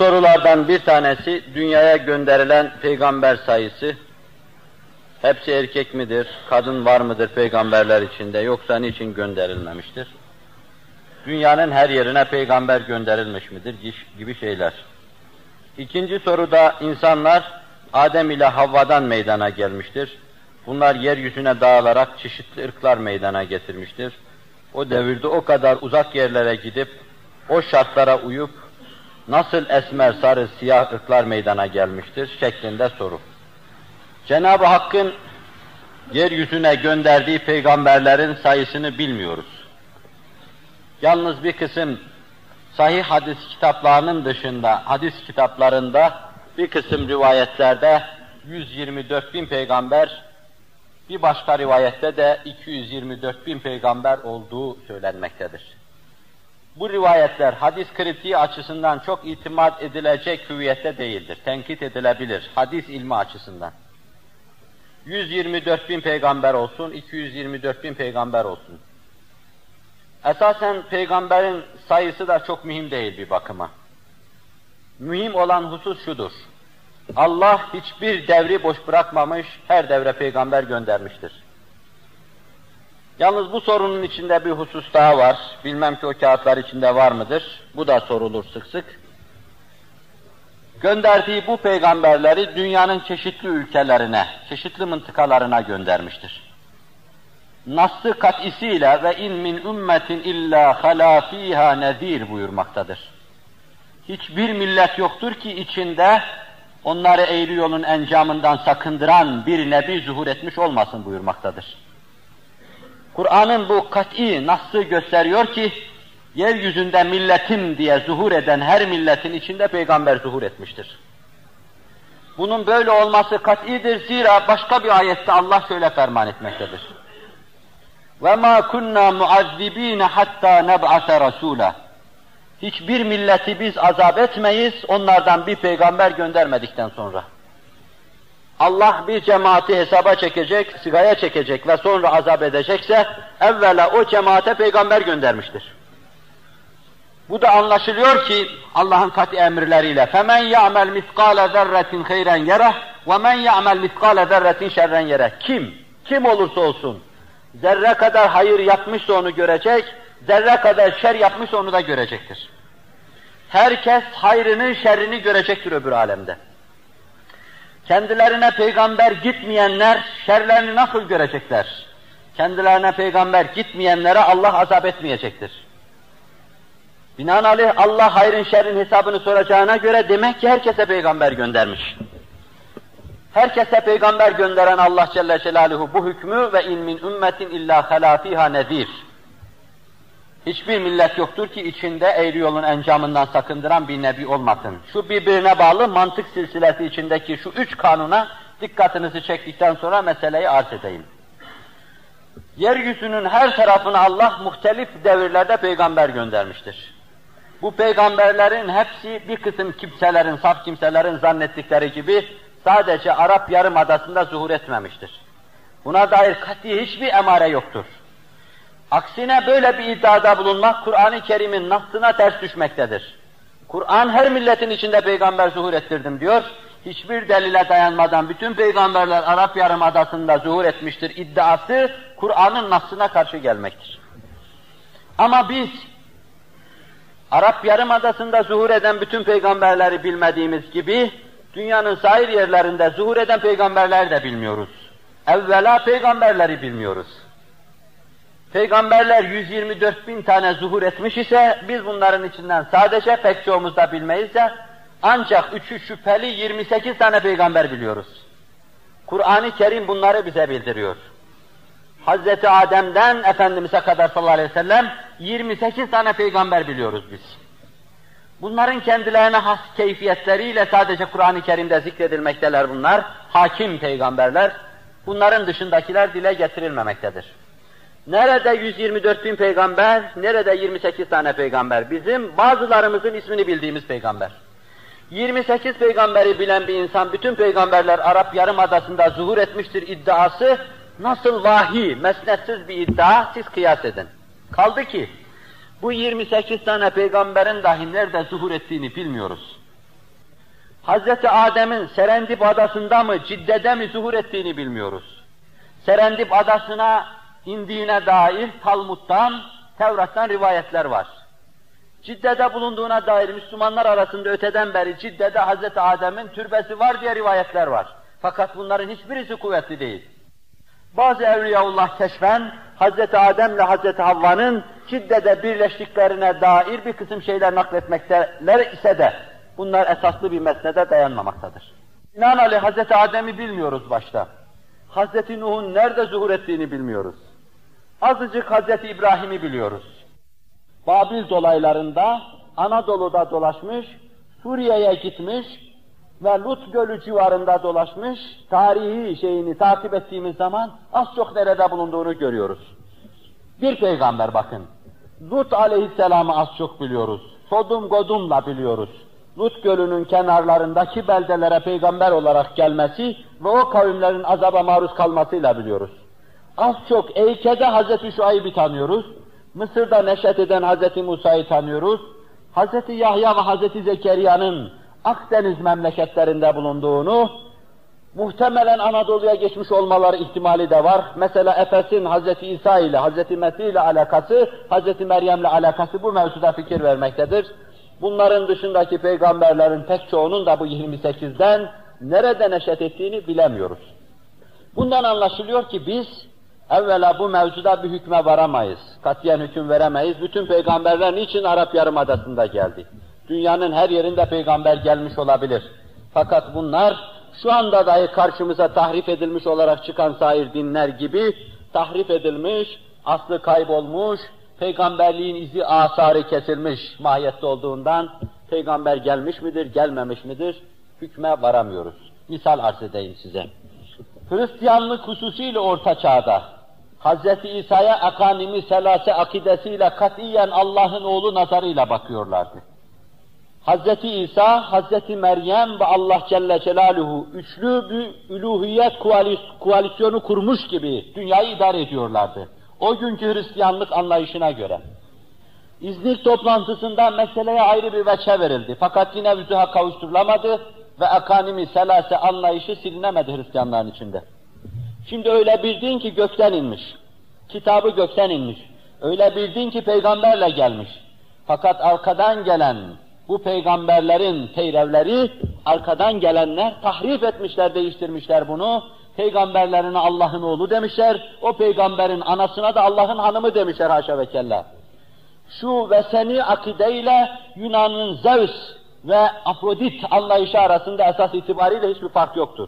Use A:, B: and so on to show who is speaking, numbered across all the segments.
A: sorulardan bir tanesi, dünyaya gönderilen peygamber sayısı. Hepsi erkek midir, kadın var mıdır peygamberler içinde, yoksa niçin gönderilmemiştir? Dünyanın her yerine peygamber gönderilmiş midir gibi şeyler. İkinci soruda, insanlar Adem ile Havva'dan meydana gelmiştir. Bunlar yeryüzüne dağılarak çeşitli ırklar meydana getirmiştir. O devirde o kadar uzak yerlere gidip, o şartlara uyup, nasıl esmer, sarı, siyah ırklar meydana gelmiştir şeklinde soru. Cenab-ı Hakk'ın yeryüzüne gönderdiği peygamberlerin sayısını bilmiyoruz. Yalnız bir kısım sahih hadis kitaplarının dışında, hadis kitaplarında bir kısım rivayetlerde 124 bin peygamber, bir başka rivayette de 224 bin peygamber olduğu söylenmektedir. Bu rivayetler hadis kritiği açısından çok itimat edilecek hüviyette değildir. Tenkit edilebilir hadis ilmi açısından. 124 bin peygamber olsun, 224 bin peygamber olsun. Esasen peygamberin sayısı da çok mühim değil bir bakıma. Mühim olan husus şudur: Allah hiçbir devri boş bırakmamış, her devre peygamber göndermiştir. Yalnız bu sorunun içinde bir husus daha var. Bilmem ki o kağıtlar içinde var mıdır? Bu da sorulur sık sık. Gönderdiği bu peygamberleri dünyanın çeşitli ülkelerine, çeşitli mıntıkalarına göndermiştir. Nas-ı kat'isiyle ve in min ümmetin illa halâ fîhâ nezîr buyurmaktadır. Hiçbir millet yoktur ki içinde onları eğri yolun encamından sakındıran bir nebi zuhur etmiş olmasın buyurmaktadır. Kur'an'ın bu kat'i nas'ı gösteriyor ki, yeryüzünde milletim diye zuhur eden her milletin içinde peygamber zuhur etmiştir. Bunun böyle olması kat'idir, zira başka bir ayette Allah şöyle ferman etmektedir: وَمَا كُنَّا مُعَذِّب۪ينَ حَتَّى نَبْعَثَ رَسُولًا. Hiçbir milleti biz azap etmeyiz, onlardan bir peygamber göndermedikten sonra. Allah bir cemaati hesaba çekecek, sigaya çekecek ve sonra azap edecekse, evvela o cemaate peygamber göndermiştir. Bu da anlaşılıyor ki, Allah'ın kat'i emirleriyle, فَمَنْ يَعْمَلْ مِثْقَالَ ذَرَّةٍ خَيْرًا يَرَهُ وَمَنْ يَعْمَلْ مِثْقَالَ ذَرَّةٍ شَرًّا يَرَهُ. Kim olursa olsun, zerre kadar hayır yapmışsa onu görecek, zerre kadar şer yapmışsa onu da görecektir. Herkes hayrını, şerrini görecektir öbür alemde. Kendilerine peygamber gitmeyenler şerlerini nasıl görecekler? Kendilerine peygamber gitmeyenlere Allah azap etmeyecektir. Binaenaleyh Allah hayrın şerrin hesabını soracağına göre demek ki herkese peygamber göndermiş. Herkese peygamber gönderen Allah Celle Celaluhu bu hükmü ve in min ümmetin illa halâ fîhâ nezîr. Hiçbir millet yoktur ki içinde eğri yolun encamından sakındıran bir nebi olmasın. Şu birbirine bağlı mantık silsilesi içindeki şu 3 kanuna dikkatinizi çektikten sonra meseleyi arz edeyim. Yeryüzünün her tarafına Allah muhtelif devirlerde peygamber göndermiştir. Bu peygamberlerin hepsi bir kısım kimselerin, saf kimselerin zannettikleri gibi sadece Arap Yarımadası'nda zuhur etmemiştir. Buna dair kat'i hiçbir emare yoktur. Aksine böyle bir iddiada bulunmak, Kur'an-ı Kerim'in nassına ters düşmektedir. Kur'an her milletin içinde peygamber zuhur ettirdim diyor, hiçbir delile dayanmadan bütün peygamberler Arap Yarımadası'nda zuhur etmiştir iddiası, Kur'an'ın nassına karşı gelmektir. Ama biz, Arap Yarımadası'nda zuhur eden bütün peygamberleri bilmediğimiz gibi, dünyanın sair yerlerinde zuhur eden peygamberleri de bilmiyoruz. Evvela peygamberleri bilmiyoruz. Peygamberler 124 bin tane zuhur etmiş ise, biz bunların içinden sadece pek çoğumuz da bilmeyiz de, ancak 3'ü şüpheli 28 tane peygamber biliyoruz. Kur'an-ı Kerim bunları bize bildiriyor. Hazreti Adem'den Efendimiz'e kadar sallallahu aleyhi ve sellem 28 tane peygamber biliyoruz biz. Bunların kendilerine has keyfiyetleriyle sadece Kur'an-ı Kerim'de zikredilmekteler bunlar. Hakim peygamberler, bunların dışındakiler dile getirilmemektedir. Nerede 124 bin peygamber, nerede 28 tane peygamber? Bizim bazılarımızın ismini bildiğimiz peygamber. 28 peygamberi bilen bir insan, bütün peygamberler Arap Yarımadası'nda zuhur etmiştir iddiası, nasıl vahiy, mesnetsiz bir iddia, siz kıyas edin. Kaldı ki, bu 28 tane peygamberin dahi nerede zuhur ettiğini bilmiyoruz. Hazreti Adem'in Serendip adasında mı, Cidde'de mi zuhur ettiğini bilmiyoruz. Serendip adasına indiğine dair Talmud'dan, Tevrat'tan rivayetler var. Cidde'de bulunduğuna dair Müslümanlar arasında öteden beri Cidde'de Hazreti Adem'in türbesi var diye rivayetler var. Fakat bunların hiçbirisi kuvvetli değil. Bazı Evliyaullah keşfen Hazreti Adem ile Hazreti Havva'nın Cidde'de birleştiklerine dair bir kısım şeyler nakletmekteler ise de bunlar esaslı bir mesnede dayanmamaktadır. Binaenaleyh Hazreti Adem'i bilmiyoruz başta. Hazreti Nuh'un nerede zuhur ettiğini bilmiyoruz. Azıcık Hazreti İbrahim'i biliyoruz. Babil dolaylarında Anadolu'da dolaşmış, Suriye'ye gitmiş ve Lut Gölü civarında dolaşmış, tarihi şeyini takip ettiğimiz zaman az çok nerede bulunduğunu görüyoruz. Bir peygamber bakın, Lut aleyhisselamı az çok biliyoruz, Sodom Godom'la biliyoruz. Lut Gölü'nün kenarlarındaki beldelere peygamber olarak gelmesi ve o kavimlerin azaba maruz kalmasıyla biliyoruz. Az çok Eyke'de Hazreti Şuayb'i tanıyoruz, Mısır'da neşet eden Hazreti Musa'yı tanıyoruz, Hazreti Yahya ve Hazreti Zekeriya'nın Akdeniz memleketlerinde bulunduğunu, muhtemelen Anadolu'ya geçmiş olmaları ihtimali de var. Mesela Efes'in Hazreti İsa ile, Hazreti Mesih ile alakası, Hazreti Meryem'le alakası bu mevzuda fikir vermektedir. Bunların dışındaki peygamberlerin pek çoğunun da bu 28'den nerede neşet ettiğini bilemiyoruz. Bundan anlaşılıyor ki biz evvela bu mevzuda bir hükme varamayız. Katiyen hüküm veremeyiz. Bütün peygamberler niçin Arap Yarımadası'nda geldi? Dünyanın her yerinde peygamber gelmiş olabilir. Fakat bunlar şu anda dahi karşımıza tahrif edilmiş olarak çıkan sair dinler gibi tahrif edilmiş, aslı kaybolmuş, peygamberliğin izi asarı kesilmiş mahiyette olduğundan peygamber gelmiş midir, gelmemiş midir hükme varamıyoruz. Misal arz edeyim size. Hristiyanlık hususiyle Orta Çağ'da Hz. İsa'ya akanimi selase akidesiyle katiyen Allah'ın oğlu nazarıyla bakıyorlardı. Hz. İsa, Hz. Meryem ve Allah Celle Celaluhu üçlü bir üluhiyet koalisyonu kurmuş gibi dünyayı idare ediyorlardı. O günkü Hristiyanlık anlayışına göre. İznik toplantısında meseleye ayrı bir veçhe verildi. Fakat yine vüzuha kavuşturulamadı ve akanimi selase anlayışı silinemedi Hristiyanların içinde. Şimdi öyle bir din ki gökten inmiş. Kitabı gökten inmiş. Öyle bir din ki peygamberle gelmiş. Fakat arkadan gelen bu peygamberlerin peyrevleri, arkadan gelenler tahrif etmişler, değiştirmişler bunu. Peygamberlerine Allah'ın oğlu demişler, o peygamberin anasına da Allah'ın hanımı demişler haşa ve kella. Şu veseni akideyle Yunan'ın Zeus ve Afrodit anlayışı arasında esas itibariyle hiçbir fark yoktur.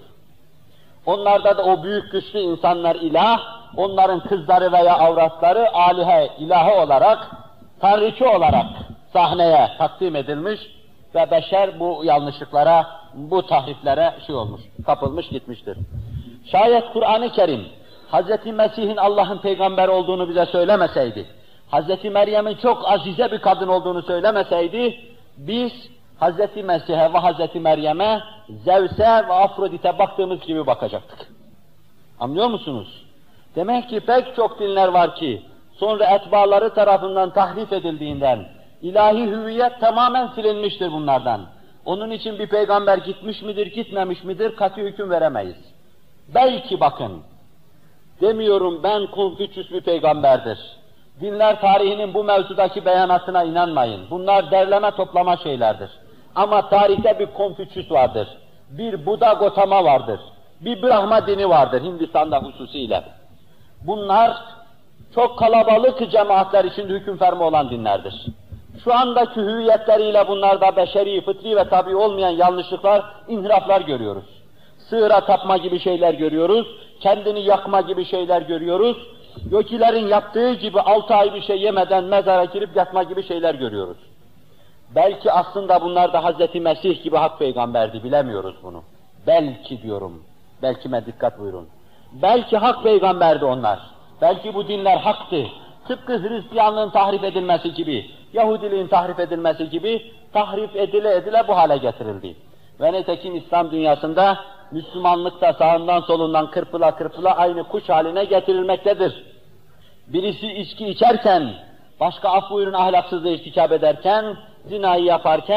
A: Onlarda da o büyük güçlü insanlar ilah, onların kızları veya avratları alihe, ilahı olarak, tanrıçı olarak sahneye takdim edilmiş ve beşer bu yanlışlıklara, bu tahriflere kapılmış gitmiştir. Şayet Kur'an-ı Kerim, Hz. Mesih'in Allah'ın peygamber olduğunu bize söylemeseydi, Hz. Meryem'in çok azize bir kadın olduğunu söylemeseydi, biz Hz. Mesih'e ve Hz. Meryem'e, Zevs'e ve Afrodit'e baktığımız gibi bakacaktık. Anlıyor musunuz? Demek ki pek çok dinler var ki, sonra etbaları tarafından tahrif edildiğinden, ilahi hüviyet tamamen silinmiştir bunlardan. Onun için bir peygamber gitmiş midir, gitmemiş midir, katı hüküm veremeyiz. Belki bakın, demiyorum ben Konfüçyüs bir peygamberdir. Dinler tarihinin bu mevzudaki beyanatına inanmayın. Bunlar derleme toplama şeylerdir. Ama tarihte bir Konfüçyüs vardır. Bir Buda Gotama vardır. Bir Brahma dini vardır Hindistan'da hususiyle. Bunlar çok kalabalık cemaatler içinde hüküm fermi olan dinlerdir. Şu andaki hüviyetleriyle bunlarda beşeri, fıtri ve tabii olmayan yanlışlıklar, inhiraflar görüyoruz. Sığıra tapma gibi şeyler görüyoruz, kendini yakma gibi şeyler görüyoruz, Gökilerin yaptığı gibi 6 ay bir şey yemeden mezara girip yatma gibi şeyler görüyoruz. Belki aslında bunlar da Hz. Mesih gibi hak peygamberdi, bilemiyoruz bunu. Belki diyorum, belkime dikkat buyurun. Belki hak peygamberdi onlar, belki bu dinler haktı. Tıpkı Hristiyanlığın tahrif edilmesi gibi, Yahudiliğin tahrif edilmesi gibi tahrif edile bu hale getirildi. Ve nitekim İslam dünyasında Müslümanlık da sağından solundan kırpıla aynı kuş haline getirilmektedir. Birisi içki içerken, başka af buyurun ahlaksızlığı irtikap ederken, zinayı yaparken,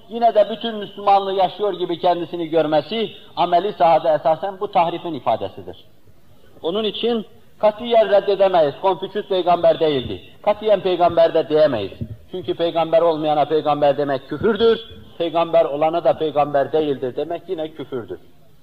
A: yine de bütün Müslümanlığı yaşıyor gibi kendisini görmesi, ameli sahada esasen bu tahrifin ifadesidir. Onun için katiyen reddedemeyiz. Konfüçyüs peygamber değildi. Katiyen peygamber de diyemeyiz. Çünkü peygamber olmayana peygamber demek küfürdür, peygamber olana da peygamber değildir demek yine küfürdür.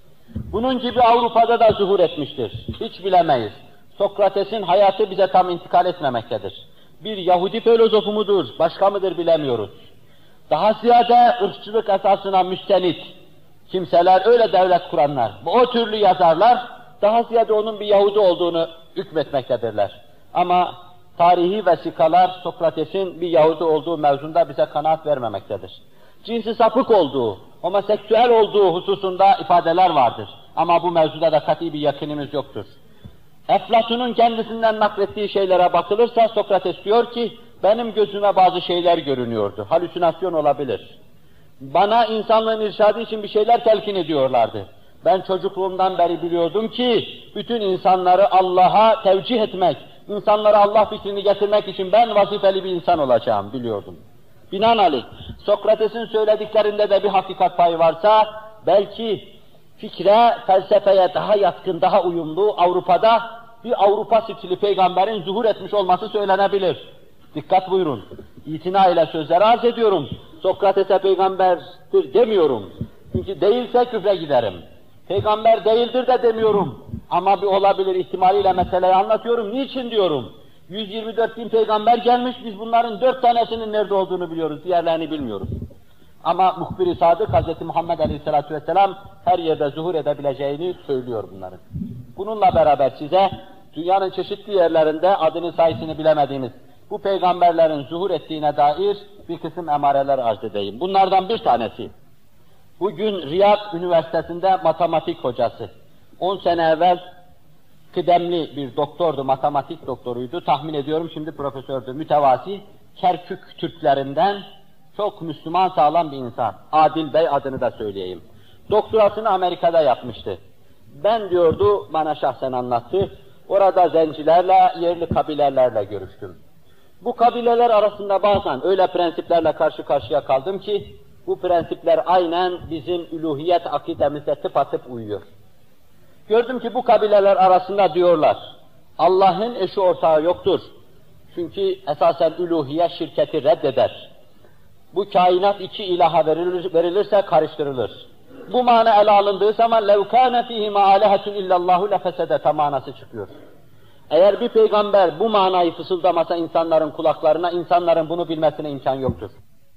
A: Bunun gibi Avrupa'da da zuhur etmiştir. Hiç bilemeyiz. Sokrates'in hayatı bize tam intikal etmemektedir. Bir Yahudi filozofu mudur, başka mıdır bilemiyoruz. Daha ziyade ırkçılık esasına müstenit kimseler, öyle devlet kuranlar, o türlü yazarlar, daha ziyade onun bir Yahudi olduğunu hükmetmektedirler. Ama tarihi vesikalar Sokrates'in bir Yahudi olduğu mevzunda bize kanaat vermemektedir. Cinsi sapık olduğu, homoseksüel olduğu hususunda ifadeler vardır. Ama bu mevzuda da kat'i bir yakınımız yoktur. Eflatun'un kendisinden naklettiği şeylere bakılırsa Sokrates diyor ki, benim gözüme bazı şeyler görünüyordu, halüsinasyon olabilir. Bana insanlığın irşadı için bir şeyler telkin ediyorlardı. Ben çocukluğumdan beri biliyordum ki, bütün insanları Allah'a tevcih etmek, insanlara Allah fikrini getirmek için ben vazifeli bir insan olacağım biliyordum. Binaenaleyh, Sokrates'in söylediklerinde de bir hakikat payı varsa, belki fikre, felsefeye daha yatkın, daha uyumlu Avrupa'da bir Avrupa stili peygamberin zuhur etmiş olması söylenebilir. Dikkat buyurun. İtina ile sözleri arz ediyorum. Sokrates'e peygamberdir demiyorum. Çünkü değilse küfre giderim. Peygamber değildir de demiyorum. Ama bir olabilir ihtimaliyle meseleyi anlatıyorum. Niçin diyorum? 124 bin peygamber gelmiş, biz bunların 4 tanesinin nerede olduğunu biliyoruz, diğerlerini bilmiyoruz. Ama muhbir-i sadık Hz. Muhammed Aleyhisselatü Vesselam her yerde zuhur edebileceğini söylüyor bunların. Bununla beraber size dünyanın çeşitli yerlerinde adını sayısını bilemediğiniz bu peygamberlerin zuhur ettiğine dair bir kısım emareler arz edeyim. Bunlardan bir tanesi, bugün Riyad Üniversitesi'nde matematik hocası, 10 sene evvel kıdemli bir doktordu, matematik doktoruydu, tahmin ediyorum şimdi profesördü, mütevazi, Kerkük Türklerinden, çok Müslüman sağlam bir insan. Adil Bey adını da söyleyeyim. Doktorasını Amerika'da yapmıştı. Ben diyordu, bana şahsen anlattı, orada zencilerle, yerli kabilelerle görüştüm. Bu kabileler arasında bazen öyle prensiplerle karşı karşıya kaldım ki, bu prensipler aynen bizim üluhiyet akidemizde tıpatıp uyuyor. Gördüm ki bu kabileler arasında diyorlar, Allah'ın eşi ortağı yoktur. Çünkü esasen üluhiyet şirketi reddeder. Bu kainat iki ilaha verilirse karıştırılır. Bu mana ele alındığı zaman لَوْ كَانَ فِيهِمَا عَلَهَةٌ اِلَّا اللّٰهُ لَفَسَدَتَ manası çıkıyor. Eğer bir peygamber bu manayı fısıldamasa insanların kulaklarına, insanların bunu bilmesine imkan yoktur.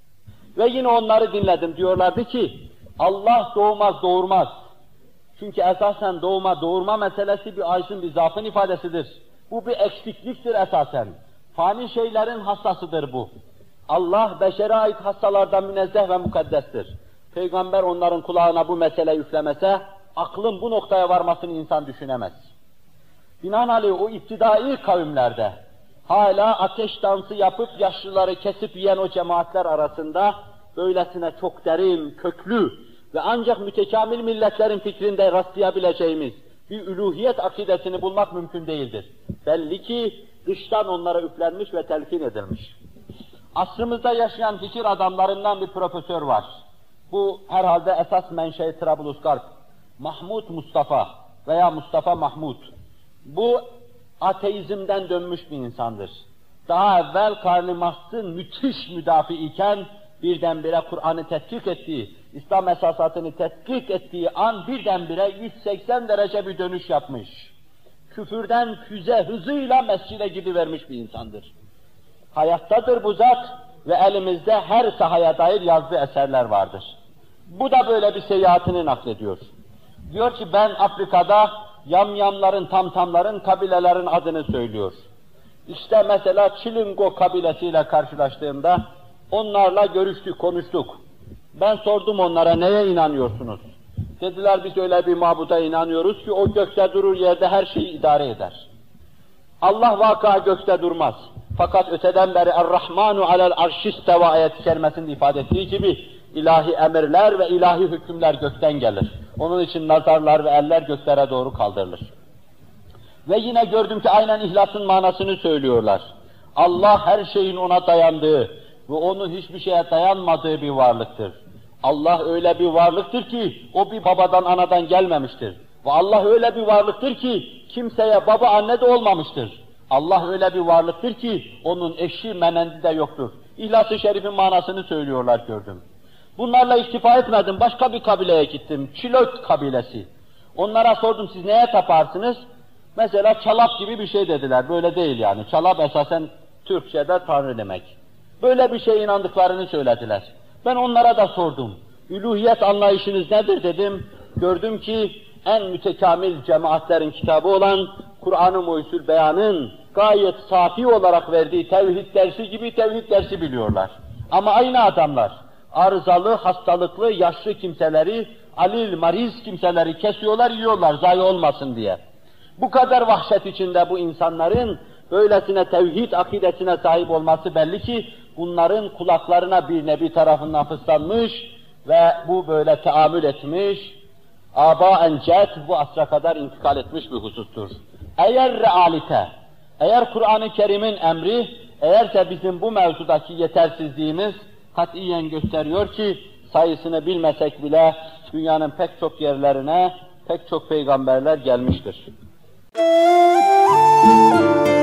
A: Ve yine onları dinledim, diyorlardı ki, Allah doğmaz, doğurmaz. Çünkü esasen doğurma meselesi bir aczın, bir zaafın ifadesidir. Bu bir eksikliktir esasen. Fani şeylerin hassasıdır bu. Allah beşere ait hassalardan münezzeh ve mukaddestir. Peygamber onların kulağına bu mesele üflemese, aklın bu noktaya varmasını insan düşünemez. Binaenaleyh o iptidai kavimlerde, hala ateş dansı yapıp yaşlıları kesip yiyen o cemaatler arasında, böylesine çok derin, köklü ve ancak mütekamil milletlerin fikrinde rastlayabileceğimiz bir üluhiyet akidesini bulmak mümkün değildir. Belli ki dıştan onlara üflenmiş ve telkin edilmiş. Asrımızda yaşayan fikir adamlarından bir profesör var. Bu herhalde esas menşe Trablusgarp, Mahmud Mustafa veya Mustafa Mahmud. Bu ateizmden dönmüş bir insandır. Daha evvel Karl Marx'ın müthiş müdafi iken birdenbire Kur'an'ı tetkik ettiği, İslam esasatını tetkik ettiği an birdenbire 180 derece bir dönüş yapmış. Küfürden füze hızıyla mescide gidivermiş bir insandır. Hayattadır bu zat ve elimizde her sahaya dair yazdığı eserler vardır. Bu da böyle bir seyahatini naklediyor. Diyor ki ben Afrika'da yamyamların, tamtamların, kabilelerin adını söylüyor. İşte mesela Çilingo kabilesiyle karşılaştığımda onlarla görüştük, konuştuk. Ben sordum onlara neye inanıyorsunuz? Dediler biz öyle bir mabuda inanıyoruz ki o gökte durur yerde her şeyi idare eder. Allah vaka gökte durmaz. Fakat öteden beri Er-Rahmanu alel arşisteva ayet-i kerimesinde ifade ettiği gibi ilahi emirler ve ilahi hükümler gökten gelir. Onun için nazarlar ve eller göklere doğru kaldırılır. Ve yine gördüm ki aynen ihlasın manasını söylüyorlar. Allah her şeyin ona dayandığı ve onu hiçbir şeye dayanmadığı bir varlıktır. Allah öyle bir varlıktır ki, o bir babadan anadan gelmemiştir. Ve Allah öyle bir varlıktır ki, kimseye baba anne de olmamıştır. Allah öyle bir varlıktır ki, onun eşi menendi de yoktur. İhlas-ı Şerif'in manasını söylüyorlar, gördüm. Bunlarla iktifa etmedim, başka bir kabileye gittim, Çilök kabilesi. Onlara sordum, siz neye taparsınız? Mesela çalap gibi bir şey dediler, böyle değil yani. Çalap esasen Türkçe'de Tanrı demek. Böyle bir şeye inandıklarını söylediler. Ben onlara da sordum. Üluhiyet anlayışınız nedir dedim. Gördüm ki en mütekamil cemaatlerin kitabı olan Kur'an-ı Muhyüzül Beyan'ın gayet safi olarak verdiği tevhid dersi gibi tevhid dersi biliyorlar. Ama aynı adamlar arızalı, hastalıklı, yaşlı kimseleri, alil, mariz kimseleri kesiyorlar, yiyorlar zayi olmasın diye. Bu kadar vahşet içinde bu insanların böylesine tevhid akidesine sahip olması belli ki bunların kulaklarına bir nebi tarafından fıslanmış ve bu böyle teamül etmiş, âbâ-en cet bu asra kadar intikal etmiş bir husustur. Eğer realite, eğer Kur'an-ı Kerim'in emri, eğerse bizim bu mevzudaki yetersizliğimiz katiyen gösteriyor ki sayısını bilmesek bile dünyanın pek çok yerlerine pek çok peygamberler gelmiştir.